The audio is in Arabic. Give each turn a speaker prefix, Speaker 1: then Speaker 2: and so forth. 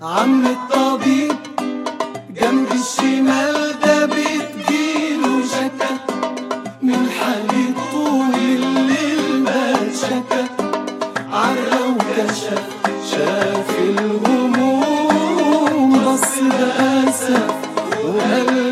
Speaker 1: عم الطبيب جنب الشمال ده بتجيله شكا من حالي طول الليل ما شكا، عرى وكشف شاف الهموم، بص بأسف وقال